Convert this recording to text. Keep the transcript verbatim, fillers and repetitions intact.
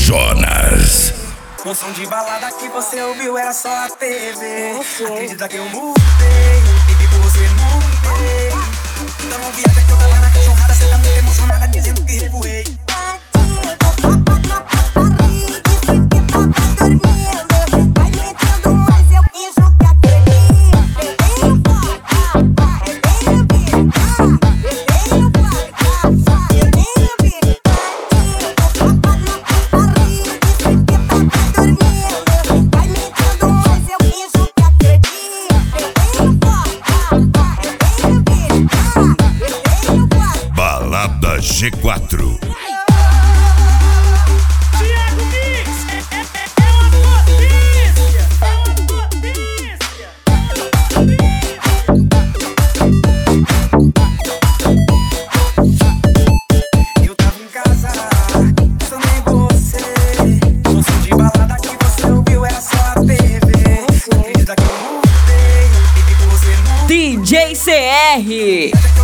Jonas. O som de balada que você ouviu era só a T V. Acredita que eu mudei, baby, por você mudei. Então não viaja que eu tava na cachorrada, cê tá muito emocionada dizendo que revoei. Balada G quatro. Thiago Mix é, é, é uma potência, é uma potência. Eu tava em casa, também você. O som de balada que você ouviu era só a T V. Acredita que eu mudei, baby, por você mudei. D J C R.